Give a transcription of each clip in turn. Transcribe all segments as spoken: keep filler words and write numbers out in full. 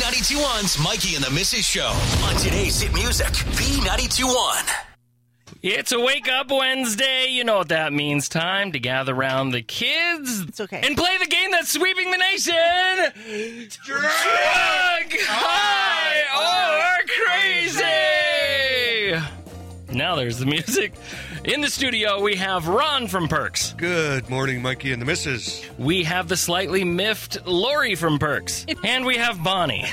ninety-two point one's Mikey and the Missus Show on today's hit music, B ninety-two point one. It's a Wake Up Wednesday. You know what that means. Time to gather around the kids. It's okay. And play the game that's sweeping the nation. Drug High or Crazy. Now there's the music. In the studio, we have Ron from Perks. Good morning, Mikey and the Missus We have the slightly miffed Lori from Perks. And we have Bonnie.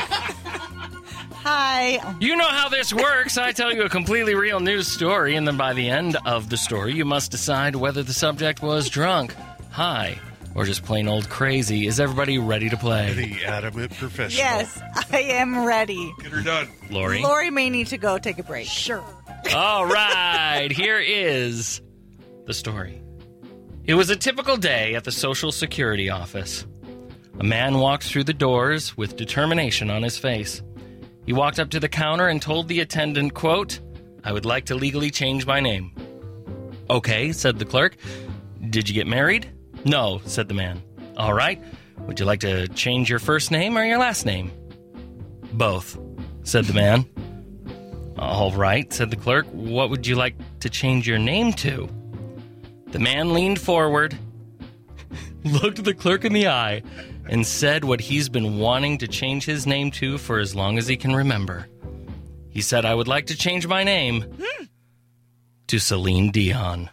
Hi. You know how this works. I tell you a completely real news story, and then by the end of the story, you must decide whether the subject was drunk, high, or just plain old crazy. Is everybody ready to play? The adamant professional. Yes, I am ready. Get her done. Lori? Lori may need to go take a break. Sure. All right, here is the story. It was a typical day at the Social Security office. A man walked through the doors with determination on his face. He walked up to the counter and told the attendant, quote, "I would like to legally change my name." "Okay," said the clerk. "Did you get married?" "No," said the man. "All right. Would you like to change your first name or your last name?" "Both," said the man. "All right," said the clerk. "What would you like to change your name to?" The man leaned forward, looked the clerk in the eye, and said what he's been wanting to change his name to for as long as he can remember. He said, "I would like to change my name hmm. to Celine Dion."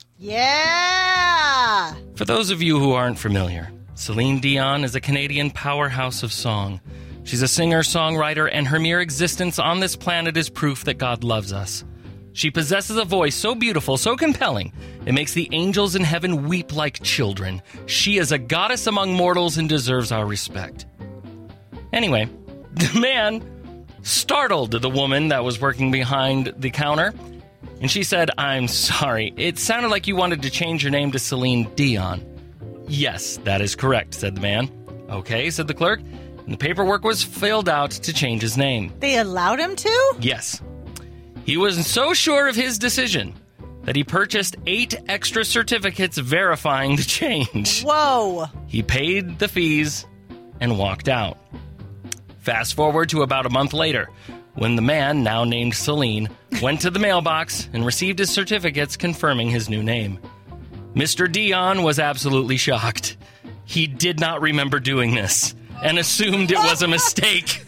Yeah! For those of you who aren't familiar, Celine Dion is a Canadian powerhouse of song. She's a singer, songwriter, and her mere existence on this planet is proof that God loves us. She possesses a voice so beautiful, so compelling, it makes the angels in heaven weep like children. She is a goddess among mortals and deserves our respect. Anyway, the man startled the woman that was working behind the counter, and she said, "I'm sorry, it sounded like you wanted to change your name to Celine Dion." "Yes, that is correct," said the man. "Okay," said the clerk, and the paperwork was filled out to change his name. They allowed him to? Yes. He was so sure of his decision that he purchased eight extra certificates verifying the change. Whoa. He paid the fees and walked out. Fast forward to about a month later, when the man, now named Celine, went to the mailbox and received his certificates confirming his new name. Mister Dion was absolutely shocked. He did not remember doing this and assumed it was a mistake.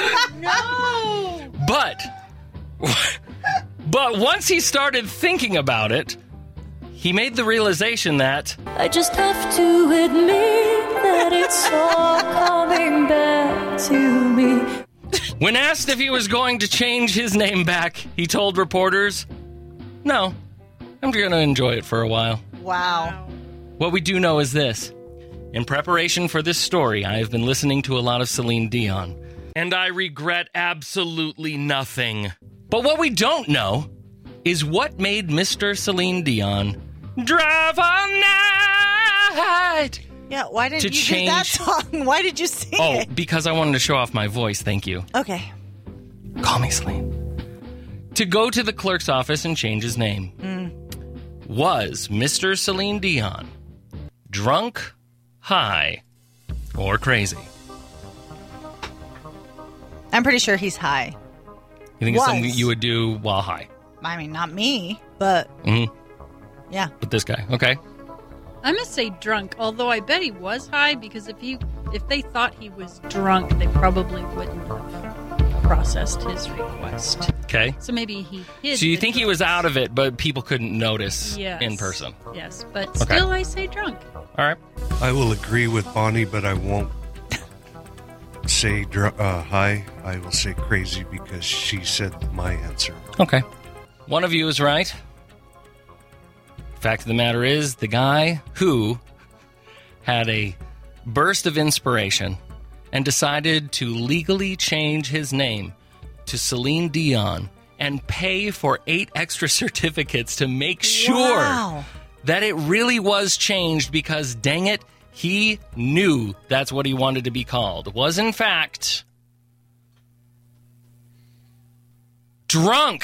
No. But... But once he started thinking about it, he made the realization that I just have to admit that it's all coming back to me. When asked if he was going to change his name back, he told reporters, "No, I'm going to enjoy it for a while." Wow. What we do know is this. In preparation for this story, I have been listening to a lot of Celine Dion, and I regret absolutely nothing. But what we don't know is what made Mister Celine Dion drive all night. Yeah, why didn't to you change... do that song? Why did you sing oh, it? Oh, because I wanted to show off my voice, thank you. Okay. Call me Celine. To go to the clerk's office and change his name. Mm. Was Mister Celine Dion drunk, high, or crazy? I'm pretty sure he's high. You think Was. it's something you would do while high? I mean, not me, but Mm-hmm. yeah. But this guy, okay. I'm gonna say drunk, although I bet he was high, because if you if they thought he was drunk, they probably wouldn't have processed his request. Okay. So maybe he hid. So you the think he was out of it, but people couldn't notice Yes. in person? Yes, but Okay. still I say drunk. All right. I will agree with Bonnie, but I won't say dr- uh, high. I will say crazy because she said my answer. Okay. One of you is right. Fact of the matter is, the guy who had a burst of inspiration and decided to legally change his name to Celine Dion and pay for eight extra certificates to make sure Wow. that it really was changed because, dang it, he knew that's what he wanted to be called. Was, in fact, drunk.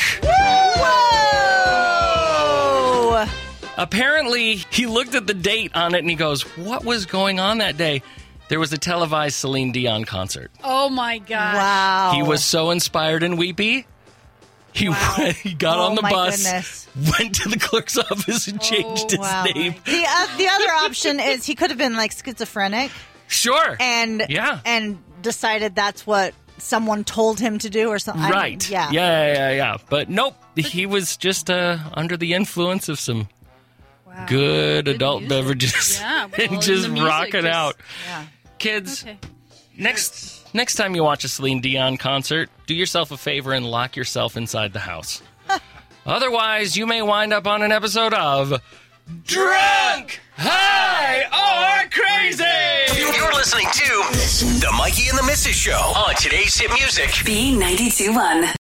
Whoa! Apparently, he looked at the date on it and he goes, what was going on that day? there was a televised Celine Dion concert. Oh my god! Wow. He was so inspired and weepy. He, Wow. went, he got Oh on the my bus, goodness. went to the clerk's office and changed his Wow. name. The uh, the other option is he could have been like schizophrenic Sure. and Yeah. and decided that's what someone told him to do or something. Right. Yeah. Yeah, yeah, yeah. But nope, he was just uh, under the influence of some Wow. good, Good adult music. beverages Yeah, well, and and just the music rock it just- out. Yeah. Kids, Okay. next next time you watch a Celine Dion concert, do yourself a favor and lock yourself inside the house. Otherwise, you may wind up on an episode of Drunk, High, or Crazy! You're listening to The Mikey and the Missus Show on today's hit music. B ninety-two point one.